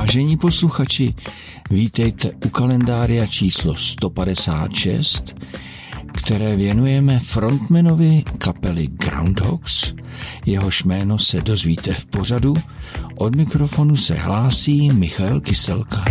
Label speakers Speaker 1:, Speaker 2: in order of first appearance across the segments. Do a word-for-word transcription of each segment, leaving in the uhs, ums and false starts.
Speaker 1: Vážení posluchači, vítejte u kalendária číslo sto padesát šest, které věnujeme frontmanovi kapely Groundhogs. Jehož jméno se dozvíte v pořadu. Od mikrofonu se hlásí Michal Kyselka.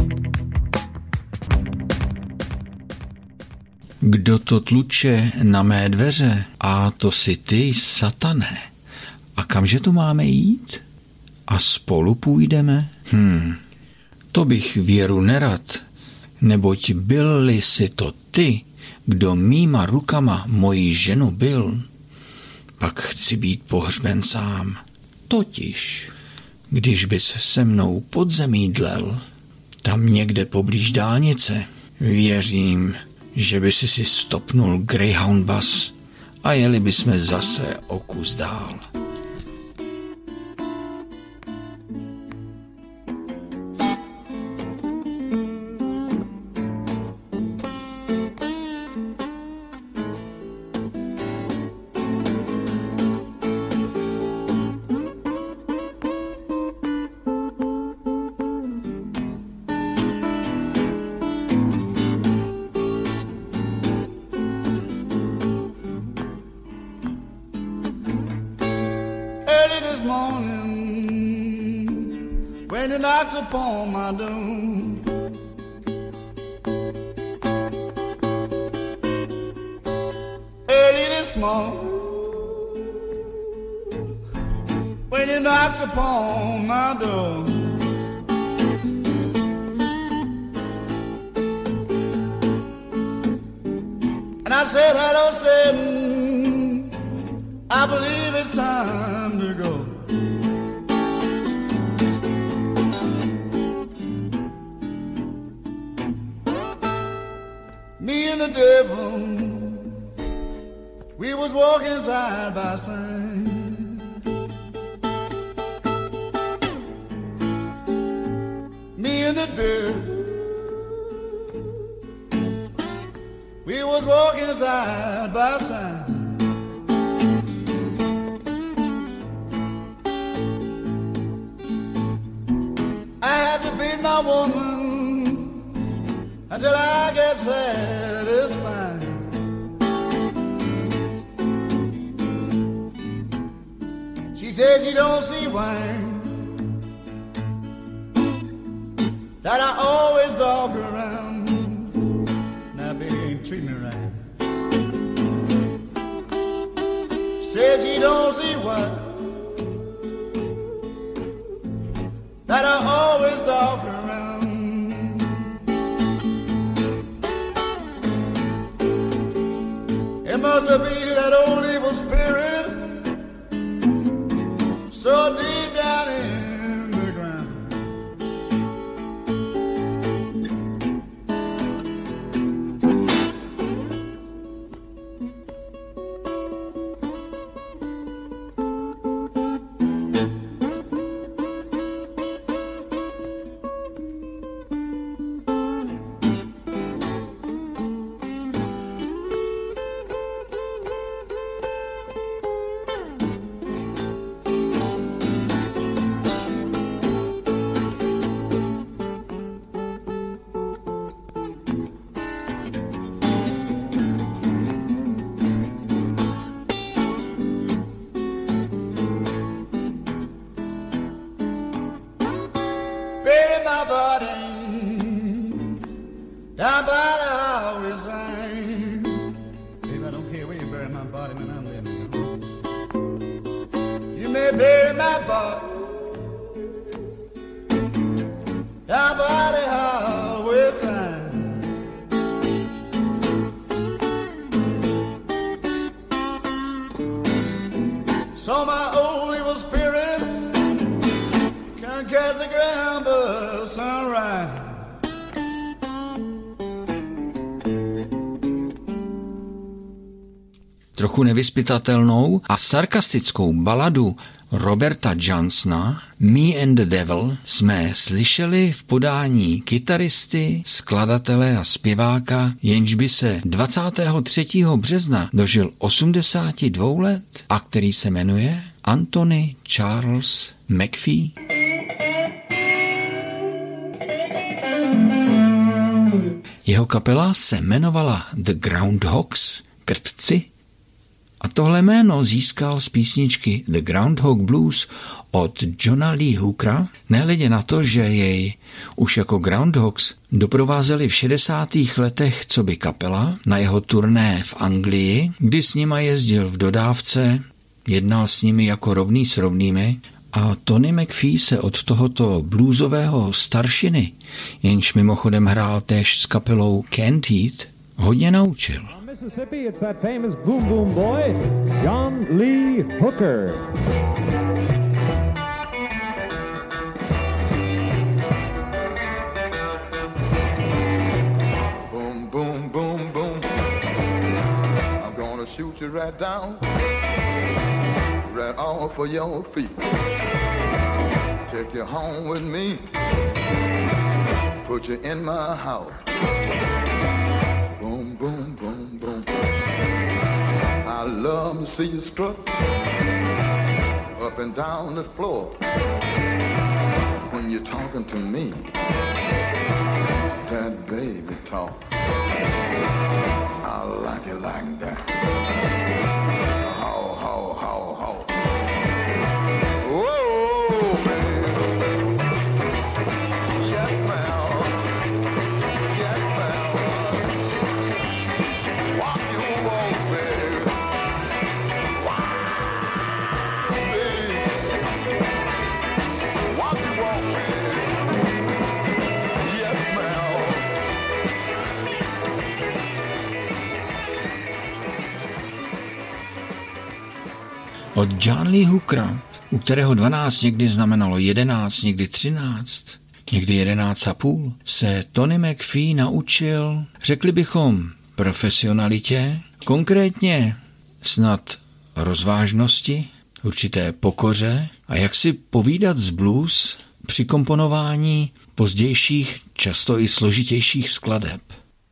Speaker 1: Kdo to tluče na mé dveře? A to si ty, satane. A kamže to máme jít? A spolu půjdeme? Hm, to bych věru nerad, neboť byl-li si to ty, kdo mýma rukama moji ženu byl, pak chci být pohřben sám. Totiž, když bys se mnou pod zemí dlel, tam někde poblíž dálnice, věřím, že by si si stopnul Greyhound bus a jeli bysme zase o kus dál.
Speaker 2: When it knocks upon my door, early this morning, when it knocks upon my door, and I said hello, said I believe it's time to go. Me and the devil, we was walking side by side. Me and the devil, we was walking side by side. I have to beat my woman until I get satisfied. She says she don't see why that I always dog around. Now baby ain't treat me right. Says she don't see why that I always dog around. It must be that old evil spirit so deep down in the ground. My body down by the highway side. Baby, I don't care where you bury my body, man, I'm living. You may bury my body down by the highway side. So my old evil spirit can catch the ground by sunrise.
Speaker 1: Trochu nevyzpytatelnou a sarkastickou baladu Roberta Johnsona Me and the Devil jsme slyšeli v podání kytaristy, skladatele a zpěváka, jenž by se dvacátého třetího března dožil osmdesáti dvou let a který se jmenuje Anthony Charles McPhee. Jeho kapela se jmenovala The Groundhogs, krtci, a tohle jméno získal z písničky The Groundhog Blues od Johna Lee Hookera, nehledě na to, že jej už jako Groundhogs doprovázeli v šedesátých letech coby kapela na jeho turné v Anglii, kdy s nima jezdil v dodávce, jednal s nimi jako rovný s rovnými a Tony McPhee se od tohoto bluesového staršiny, jenž mimochodem hrál též s kapelou Canned Heat, hodně naučil.
Speaker 3: Mississippi, it's that famous boom boom boy, John Lee Hooker.
Speaker 2: Boom, boom, boom, boom. I'm gonna shoot you right down, right off of your feet. Take you home with me, put you in my house. Boom, boom, boom, boom. I love to see you strut up and down the floor when you're talking to me. That baby talk, I like it like that. How, how, how, how. Whoa, man. Yes, ma'am. Yes, ma'am. Walk your walk, baby. Wow, baby. Walk your walk, baby. Yes, ma'am.
Speaker 1: Od John Lee Hookera, u kterého dvanáct někdy znamenalo jedenáct, někdy třináct, někdy jedenáct a půl, se Tony McPhee naučil, řekli bychom, profesionalitě, konkrétně snad rozvážnosti, určité pokoře a jak si povídat z blues při komponování pozdějších, často i složitějších skladeb.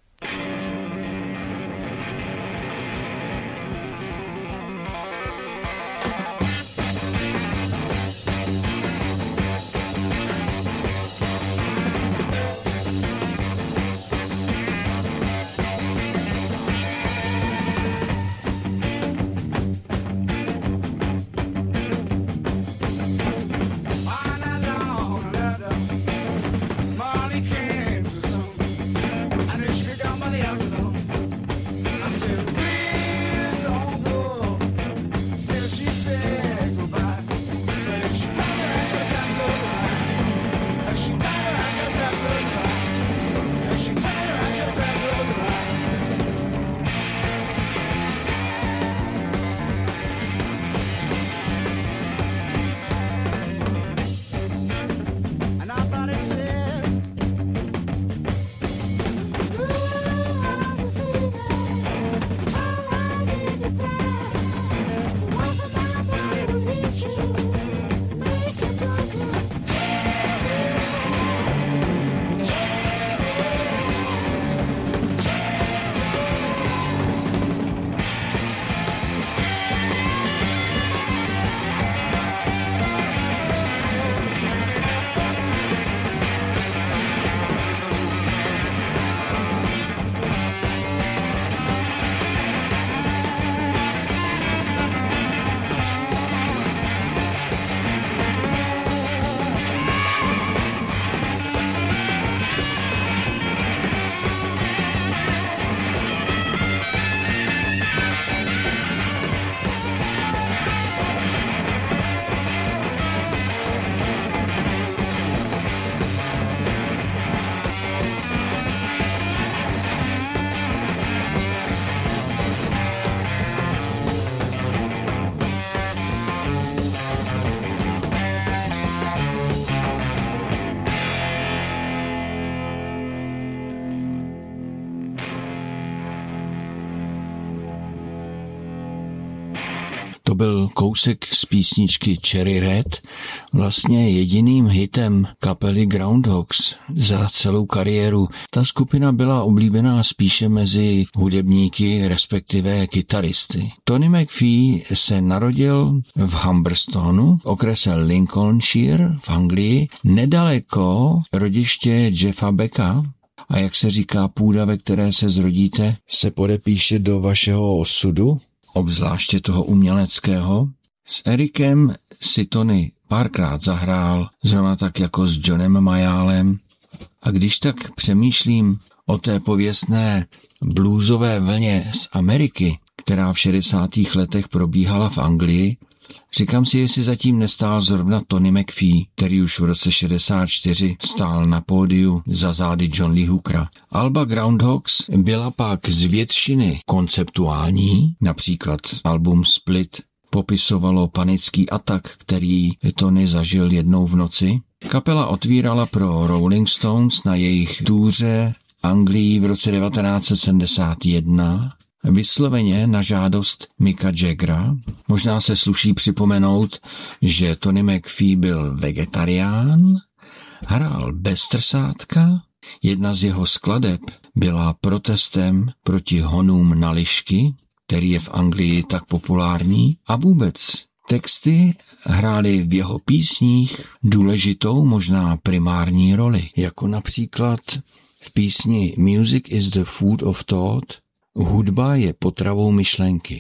Speaker 1: To byl kousek z písničky Cherry Red, vlastně jediným hitem kapely Groundhogs za celou kariéru. Ta skupina byla oblíbená spíše mezi hudebníky, respektive kytaristy. Tony McPhee se narodil v Humberstonu, v okrese Lincolnshire v Anglii, nedaleko rodiště Jeffa Becka, A jak se říká, půda, ve které se zrodíte,
Speaker 4: se podepíše do vašeho osudu,
Speaker 1: obzvláště toho uměleckého. S Erikem si Tony párkrát zahrál, zrovna tak jako s Johnem Mayallem. A když tak přemýšlím o té pověstné bluesové vlně z Ameriky, která v šedesátých letech probíhala v Anglii, říkám si, jestli zatím nestál zrovna Tony McPhee, který už v roce šedesát čtyři stál na pódiu za zády John Lee Hookera. Alba Groundhogs byla pak z většiny konceptuální, například album Split popisovalo panický atak, který Tony zažil jednou v noci. Kapela otvírala pro Rolling Stones na jejich túře Anglii v roce devatenáct set sedmdesát jedna, vysloveně na žádost Micka Jaggera. Možná se sluší připomenout, že Tony McPhee byl vegetarián, hrál bez trsátka, jedna z jeho skladeb byla protestem proti honům na lišky, který je v Anglii tak populární, a vůbec texty hrály v jeho písních důležitou, možná primární roli, jako například v písni Music is the Food of Thought, hudba je potravou myšlenky.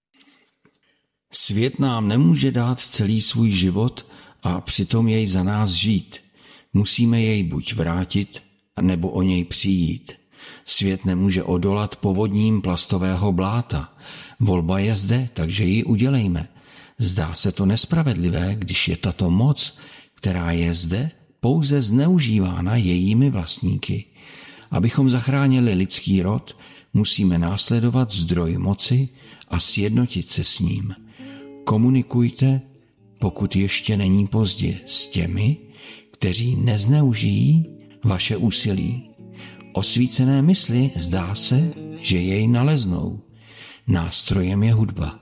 Speaker 1: Svět nám nemůže dát celý svůj život a přitom jej za nás žít. Musíme jej buď vrátit, nebo o něj přijít. Svět nemůže odolat povodním plastového bláta. Volba je zde, takže ji udělejme. Zdá se to nespravedlivé, když je tato moc, která je zde, pouze zneužívána jejími vlastníky. Abychom zachránili lidský rod, musíme následovat zdroj moci a sjednotit se s ním. Komunikujte, pokud ještě není pozdě, s těmi, kteří nezneužijí vaše úsilí. Osvícené mysli zdá se, že jej naleznou. Nástrojem je hudba.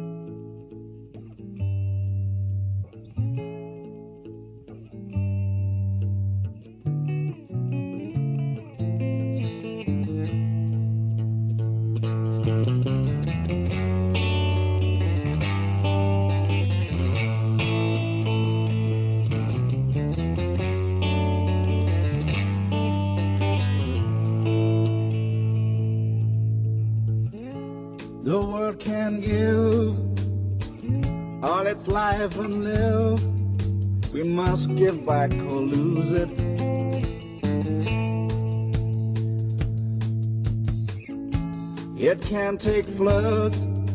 Speaker 5: The world can give all its life and live. We must give back or lose it. It can take floods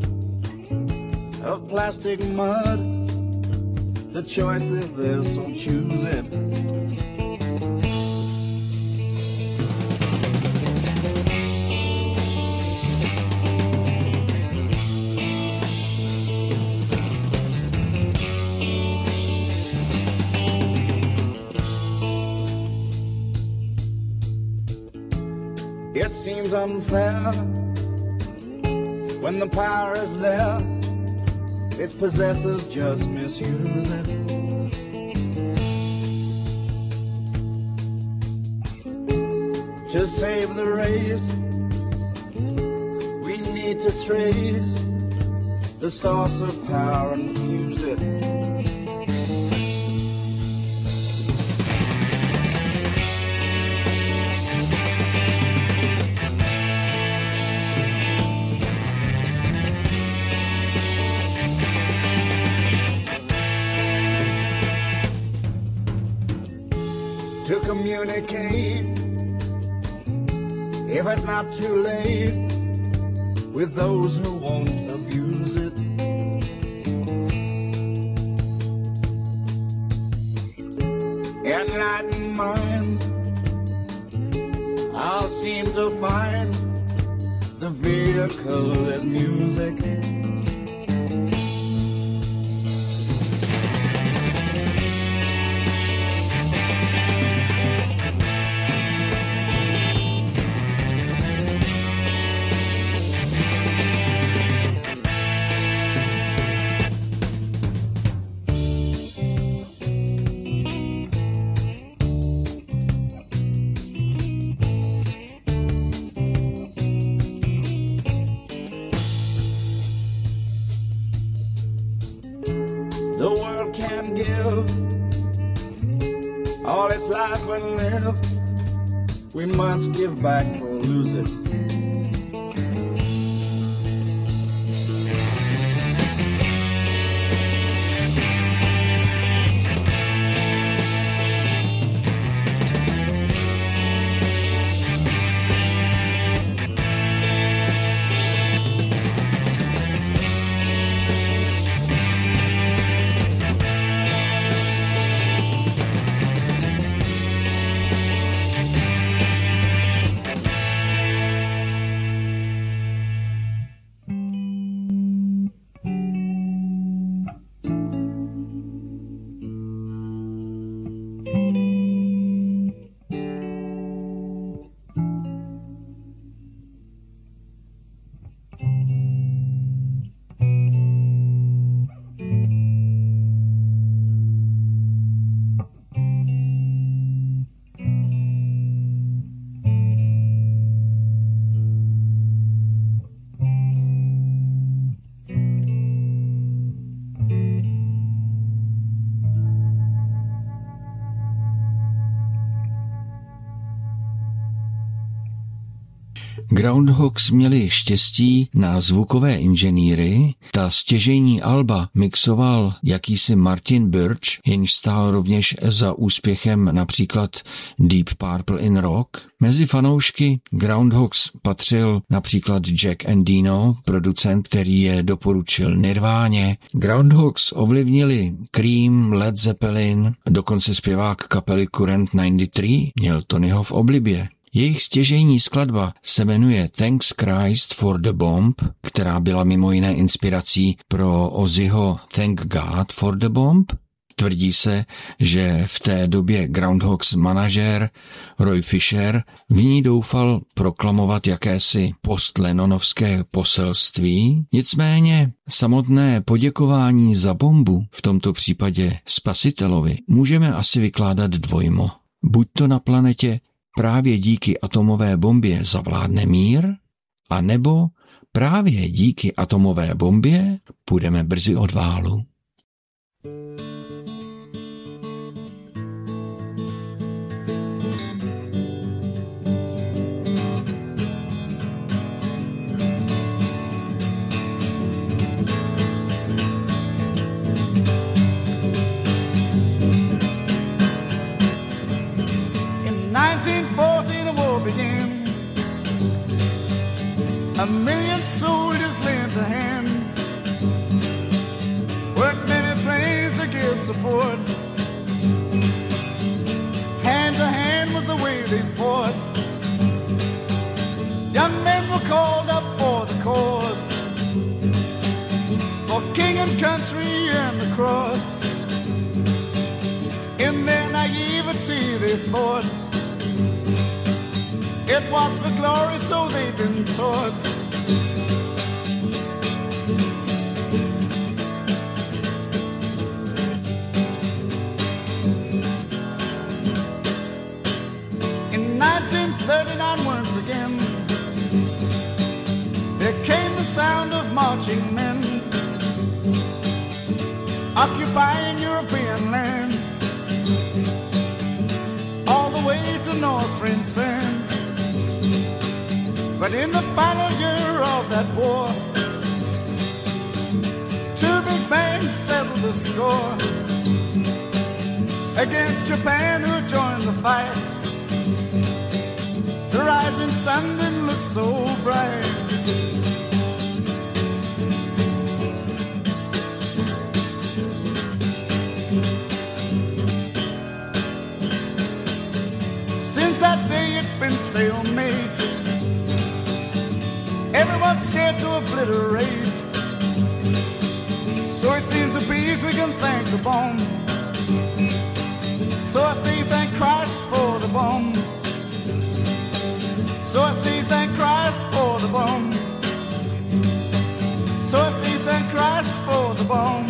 Speaker 5: of plastic mud. The choice is there, so choose it. It seems unfair when the power is there, its possessors just misuse it. To save the race, we need to trace the source of power and fuse it. To communicate, if it's not too late, with those who won't abuse it. Enlightened minds, I'll seem to find the vehicle is music. The world can give all its life and live. we must give back or lose it.
Speaker 4: Groundhogs měli štěstí na zvukové inženýry, ta stěžejní alba mixoval jakýsi Martin Birch, jenž stál rovněž za úspěchem například Deep Purple in Rock. Mezi fanoušky Groundhogs patřil například Jack Endino, producent, který je doporučil Nirváně. Groundhogs ovlivnili Cream, Led Zeppelin, dokonce zpěvák kapely Current devadesát tři měl Tonyho v oblibě. Jejich stěžejní skladba se jmenuje Thanks Christ for the Bomb, která byla mimo jiné inspirací pro Ozzyho Thank God for the Bomb. Tvrdí se, že v té době Groundhogs manažér Roy Fisher v ní doufal proklamovat jakési post-Lennonovské poselství. Nicméně samotné poděkování za bombu, v tomto případě spasitelovi, můžeme asi vykládat dvojmo. Buď to na planetě právě díky atomové bombě zavládne mír, a nebo právě díky atomové bombě půjdeme brzy od válu.
Speaker 5: A million soldiers lent a hand, worked many planes to give support. Hand to hand was the way they fought. Young men were called up for the cause, for king and country and the cross. In their naivety they thought it was for glory, so they've been taught. In nineteen thirty-nine, once again, there came the sound of marching men occupying European lands, all the way to North French sands. But in the final year of that war, two big bands settled the score against Japan, who joined the fight. The rising sun didn't look so bright. Since that day it's been stalemate. Everyone's scared to obliterate. So it seems to be as we can thank the bomb. So I say thank Christ for the bomb. So I say thank Christ for the bomb. So I say thank Christ for the bomb.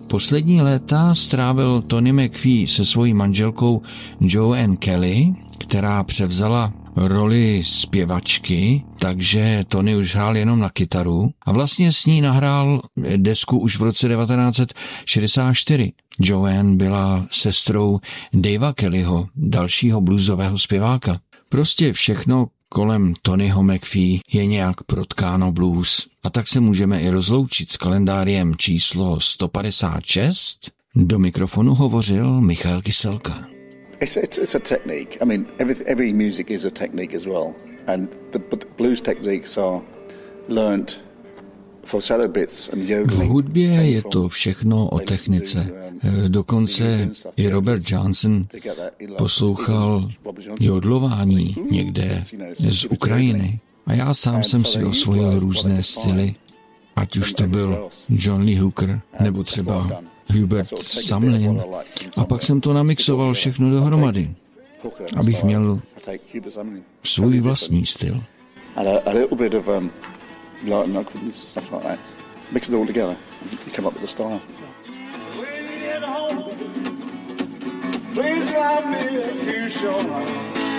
Speaker 4: Poslední léta strávil Tony McPhee se svojí manželkou Joanne Kelly, která převzala roli zpěvačky, takže Tony už hrál jenom na kytaru a vlastně s ní nahrál desku už v roce devatenáct set šedesát čtyři. Joanne byla sestrou Davea Kellyho, dalšího bluesového zpěváka. Prostě všechno kolem Tonyho McPhee je nějak protkáno blues. A tak se můžeme i rozloučit s kalendáriem číslo sto padesát šest. Do mikrofonu hovořil Michal Kyselka.
Speaker 6: It's, it's, it's a technique. I mean, every, every music is a technique as well. And the, but the blues techniques are learned for cello bits and yodeling.
Speaker 4: V hudbě je to všechno o technice. Dokonce i Robert Johnson poslouchal jodlování někde z Ukrajiny. A já sám jsem si osvojil různé styly, ať už to byl John Lee Hooker nebo třeba Hubert Sumlin. A pak jsem to namixoval všechno dohromady, abych měl svůj vlastní styl.
Speaker 5: Please write me a few short lines.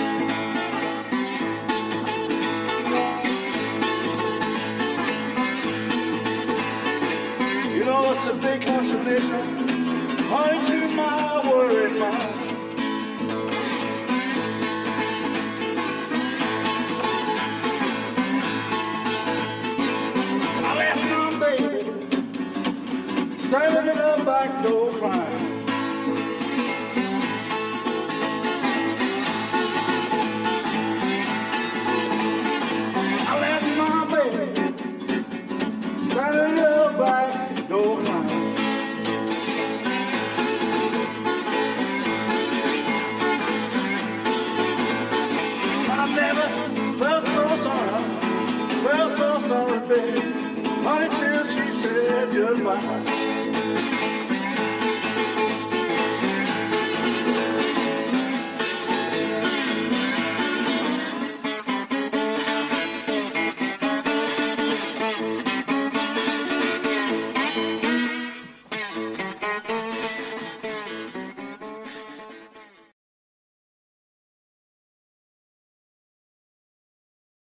Speaker 5: You know it's a big consolation, honey, to my worried mind. I left my baby standing in the back door crying. Honey, till she said goodbye.